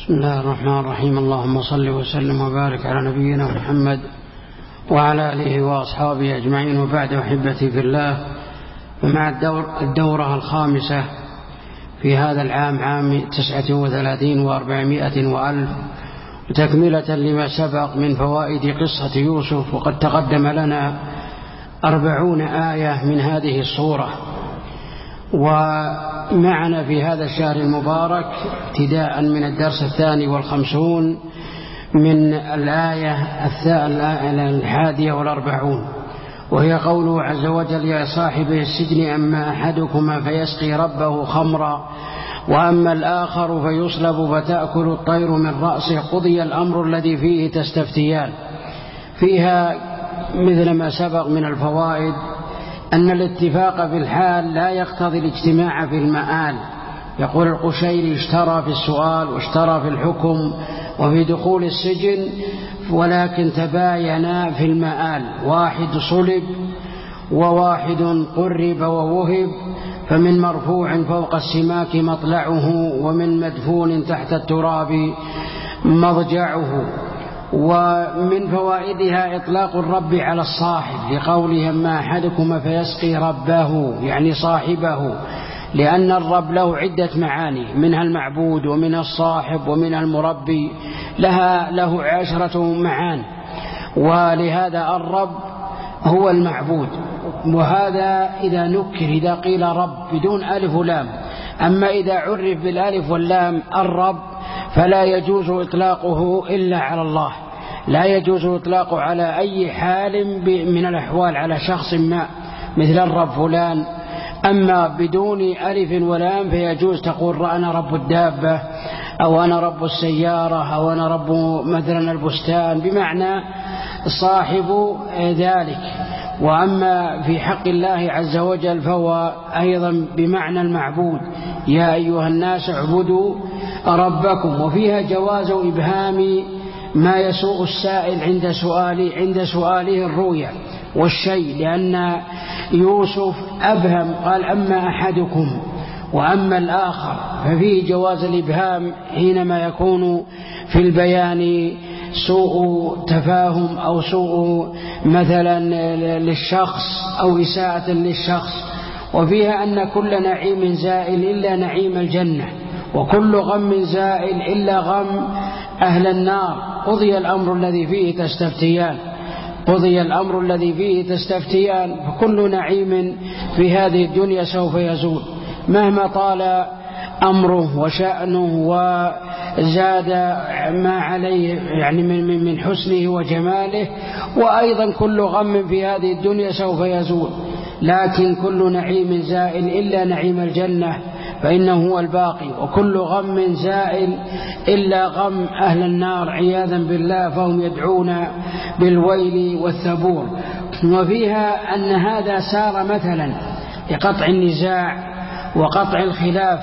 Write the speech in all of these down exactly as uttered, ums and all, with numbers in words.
بسم الله الرحمن الرحيم. اللهم صل وسلم وبارك على نبينا محمد وعلى آله وأصحابه أجمعين، وبعد أحبتي في الله. ومع الدور الدورة الخامسة في هذا العام، عام تسعة وثلاثين وأربعمائة وألف، وتكملة لما سبق من فوائد قصة يوسف. وقد تقدم لنا أربعون آية من هذه الصورة، ومعنا في هذا الشهر المبارك ابتداء من الدرس الثاني والخمسون من الآية الحادية والأربعون، وهي قوله عز وجل: يا صاحبي السجن أما أحدكما فيسقي ربه خمرا وأما الآخر فيصلب فتأكل الطير من رأسه قضي الأمر الذي فيه تستفتيان. فيها مثل ما سبق من الفوائد أن الاتفاق في الحال لا يقتضي الاجتماع في المآل. يقول القشيري: اشترى في السؤال واشترى في الحكم وفي دخول السجن، ولكن تباينا في المآل، واحد صلب وواحد قرب ووهب، فمن مرفوع فوق السماك مطلعه ومن مدفون تحت التراب مضجعه. ومن فوائدها إطلاق الرب على الصاحب لقوله: أما أحدكم فيسقي ربه، يعني صاحبه، لأن الرب له عدة معاني، منها المعبود ومنها الصاحب ومنها المربي، لها له عشرة معاني، ولهذا الرب هو المعبود. وهذا إذا نكر، إذا قيل رب بدون ألف ولام. أما إذا عرف بالألف واللام الرب فلا يجوز إطلاقه إلا على الله، لا يجوز إطلاقه على أي حال من الأحوال على شخص ما، مثل الرب فلان. أما بدون ألف ولام فيجوز تقول أنا رب الدابة، أو أنا رب السيارة، أو أنا رب مثلا البستان، بمعنى صاحب ذلك. وأما في حق الله عز وجل فهو أيضا بمعنى المعبود: يا أيها الناس اعبدوا ربكم. وفيها جواز إبهام ما يسوء السائل عند سؤاله عند سؤاله الرؤيا والشيء، لأن يوسف أبهم، قال: أما أحدكم وأما الآخر، ففيه جواز الإبهام حينما يكون في البيان سوء تفاهم أو سوء مثلا للشخص أو إساءة للشخص. وفيها أن كل نعيم زائل إلا نعيم الجنة، وكل غم زائل إلا غم أهل النار. قضي الأمر الذي فيه تستفتيان، قضي الأمر الذي فيه تستفتيان. فكل نعيم في هذه الدنيا سوف يزول مهما طال أمره وشأنه وزاد ما عليه يعني من من حسنه وجماله. وأيضا كل غم في هذه الدنيا سوف يزول، لكن كل نعيم زائل إلا نعيم الجنة فإنه هو الباقي. وكل غم زائل إلا غم أهل النار عياذا بالله، فهم يدعون بالويل والثبور. وفيها أن هذا سار مثلا لقطع النزاع وقطع الخلاف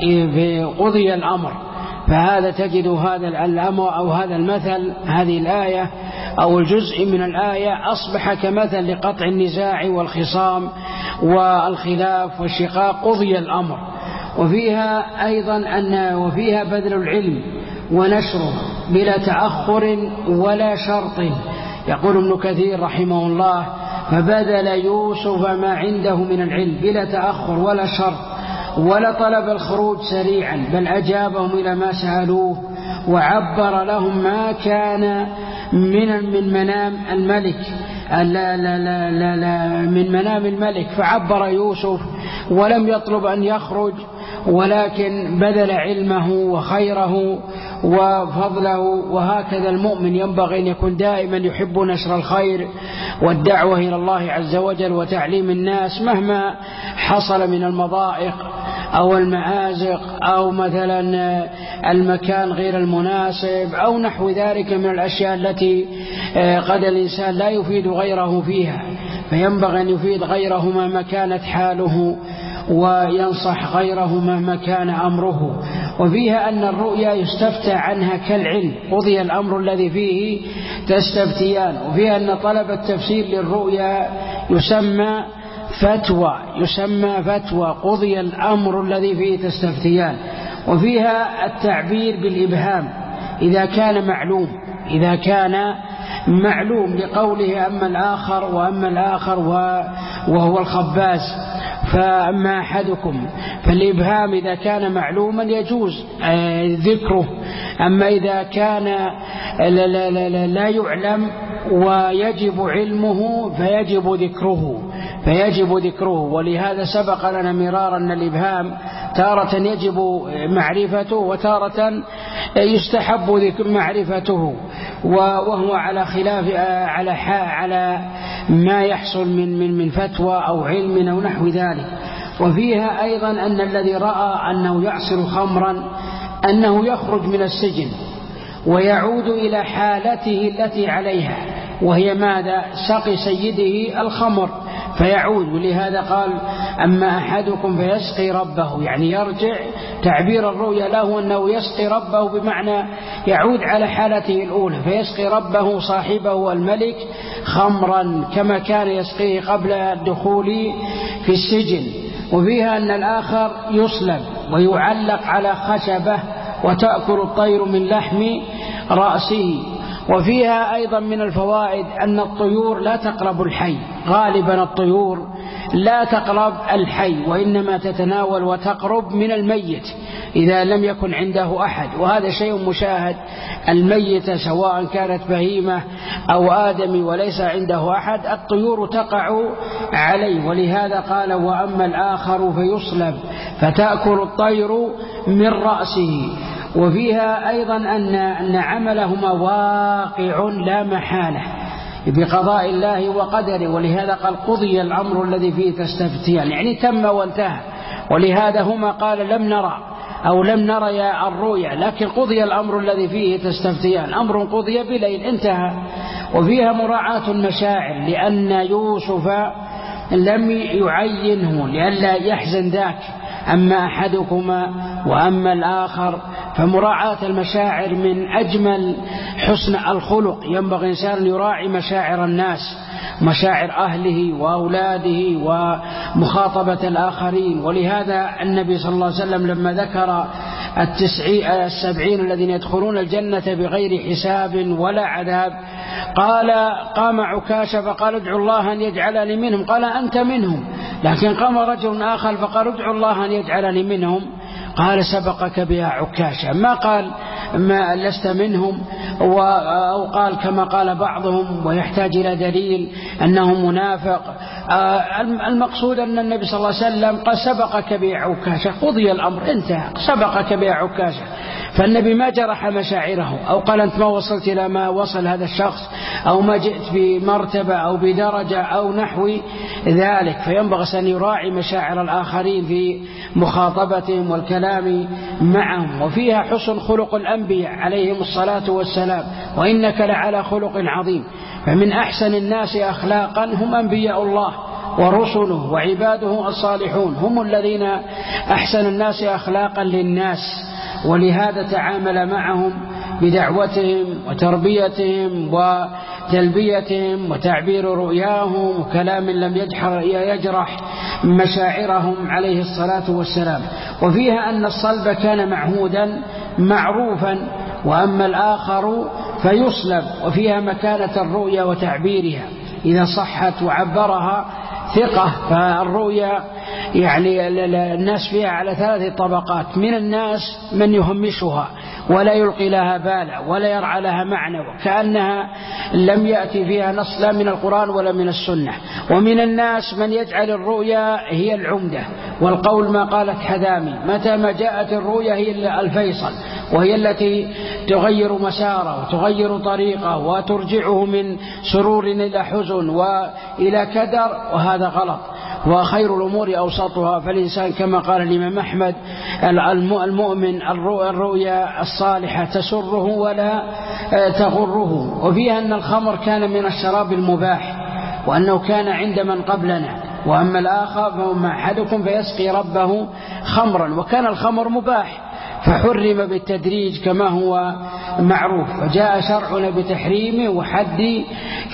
قضي الأمر. فهذا تجد هذا الأمر أو هذا المثل، هذه الآية أو الجزء من الآية أصبح كمثل لقطع النزاع والخصام والخلاف والشقاق، قضي الأمر. وفيها أيضا أن وفيها بذل العلم ونشره بلا تأخر ولا شرط. يقول ابن كثير رحمه الله: فبذل يوسف ما عنده من العلم بلا تأخر ولا شرط ولا طلب الخروج سريعا، بل أجابهم إلى ما سألوه وعبر لهم ما كان من من منام الملك لا لا لا لا لا من منام الملك. فعبر يوسف ولم يطلب أن يخرج، ولكن بذل علمه وخيره وفضله. وهكذا المؤمن ينبغي أن يكون دائما يحب نشر الخير والدعوة إلى الله عز وجل وتعليم الناس مهما حصل من المضائق أو المآزق أو مثلا المكان غير المناسب أو نحو ذلك من الأشياء التي قد الإنسان لا يفيد غيره فيها، فينبغي أن يفيد غيره مهما كانت حاله وينصح غيره مهما كان أمره. وفيها أن الرؤيا يستفتى عنها كالعلم، قضي الأمر الذي فيه تستفتيان. وفيها أن طلب التفسير للرؤيا يسمى فتوى، يسمى فتوى، قضي الأمر الذي فيه تستفتيان. وفيها التعبير بالإبهام إذا كان معلوم إذا كان معلوم لقوله أما الآخر وأما الآخر وهو الخباز فأما أحدكم، فالإبهام إذا كان معلوما يجوز ذكره، أما إذا كان لا, لا, لا, لا يعلم ويجب علمه فيجب ذكره فيجب ذكره ولهذا سبق لنا مرارا أن الإبهام تارة يجب معرفته وتارة يستحب معرفته، وهو على خلاف على على ما يحصل من من من فتوى أو علم أو نحو ذلك. وفيها أيضا أن الذي رأى أنه يعصر خمرا أنه يخرج من السجن ويعود إلى حالته التي عليها، وهي ماذا؟ سقي سيده الخمر فيعود. ولهذا قال أما أحدكم فيسقي ربه، يعني يرجع. تعبير الرؤيا له أنه يسقي ربه بمعنى يعود على حالته الأولى، فيسقي ربه صاحبه الملك خمرا كما كان يسقيه قبل الدخول في السجن. وفيها أن الآخر يصلب ويعلق على خشبة وتأكل الطير من لحم رأسه. وفيها أيضا من الفوائد أن الطيور لا تقرب الحي، غالبا الطيور لا تقرب الحي وإنما تتناول وتقرب من الميت إذا لم يكن عنده أحد، وهذا شيء مشاهد. الميت سواء كانت بهيمة أو آدمي وليس عنده أحد الطيور تقع عليه، ولهذا قال وأما الآخر فيصلب فتأكل الطير من رأسه. وفيها أيضا أن أن عملهما واقع لا محالة بقضاء الله وقدره، ولهذا قال قضي الأمر الذي فيه تستفتيان، يعني تم وانتهى. ولهذا هما قال لم نرى أو لم نرى يا الرؤيا، لكن قضي الأمر الذي فيه تستفتيان، أمر قضي بليل انتهى. وفيها مراعاة المشاعر لأن يوسف لم يعينه لئلا يحزن ذاك أما أحدكما وأما الآخر، فمراعاة المشاعر من أجمل حسن الخلق. ينبغي الإنسان يراعي مشاعر الناس، مشاعر أهله وأولاده ومخاطبة الآخرين. ولهذا النبي صلى الله عليه وسلم لما ذكر السبعين الذين يدخلون الجنة بغير حساب ولا عذاب قال قام عكاشة فقال ادعوا الله أن يجعلني منهم، قال أنت منهم. لكن قام رجل آخر فقال ادعوا الله أن يجعلني منهم، قال سبقك بها عكاشة، ما قال ما لست منهم، أو قال كما قال بعضهم ويحتاج إلى دليل أنه منافق. المقصود أن النبي صلى الله عليه وسلم قال سبقك بها عكاشة، قضي الأمر انتهى، سبقك بها عكاشة. فالنبي ما جرح مشاعره أو قال أنت ما وصلت إلى ما وصل هذا الشخص أو ما جئت بمرتبة أو بدرجة أو نحو ذلك. فينبغي أن يراعي مشاعر الآخرين في مخاطبتهم والكلام معهم. وفيها حسن خلق الأنبياء عليهم الصلاة والسلام، وإنك لعلى خلق عظيم. فمن أحسن الناس أخلاقا هم أنبياء الله ورسله وعباده الصالحون، هم الذين أحسن الناس أخلاقا للناس. ولهذا تعامل معهم بدعوتهم وتربيتهم وتلبيتهم وتعبير رؤياهم وكلام لم يجرح مشاعرهم عليه الصلاة والسلام. وفيها أن الصلب كان معهودا معروفا، وأما الآخر فيصلب. وفيها مكانة الرؤيا وتعبيرها إذا صحت وعبرها ثقة. فالرؤيا يعني الناس فيها على ثلاث طبقات، من الناس من يهمشها ولا يلقي لها بالا ولا يرعى لها معنى وكأنها لم يأتي فيها نص لا من القرآن ولا من السنة، ومن الناس من يجعل الرؤيا هي العمدة والقول ما قالت حذامي، متى ما جاءت الرؤيا هي الفيصل، وهي التي تغير مساره وتغير طريقه وترجعه من سرور إلى حزن وإلى كدر، وهذا غلط. وخير الأمور أوسطها، فالإنسان كما قال الإمام أحمد المؤمن الرؤيا الصالحة تسره ولا تغره. وفيها أن الخمر كان من الشراب المباح وأنه كان عند من قبلنا، وأما الآخر فهم أحدكم فيسقي ربه خمرا، وكان الخمر مباح فحرم بالتدريج كما هو معروف. فجاء شرعنا بتحريمه وحد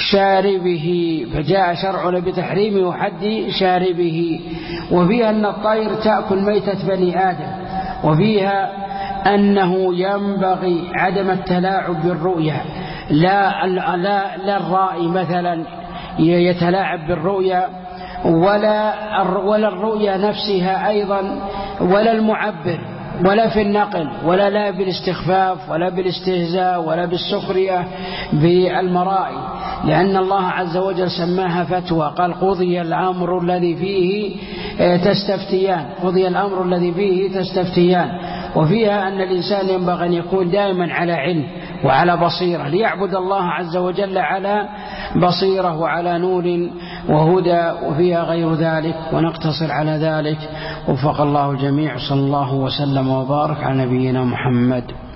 شاربه فجاء شرعنا بتحريمه وحد شاربه. وفيها أن الطير تأكل ميتة بني آدم، وفيها أنه ينبغي عدم التلاعب بالرؤيا، لا, لا, لا الرائي مثلا يتلاعب بالرؤيا، ولا, ولا الرؤيا نفسها أيضا، ولا المعبر، ولا في النقل، ولا لا بالاستخفاف، ولا بالاستهزاء، ولا بالسخرية بالمرائي، لأن الله عز وجل سماها فتوى، قال قضي الأمر الذي فيه تستفتيان، قضي الأمر الذي فيه تستفتيان. وفيها أن الإنسان ينبغي أن يكون دائما على علم وعلى بصيرة، ليعبد الله عز وجل على بصيرة وعلى نور وهدى. وفيها غير ذلك، ونقتصر على ذلك. وفق الله الجميع. صلى الله وسلم وبارك على نبينا محمد.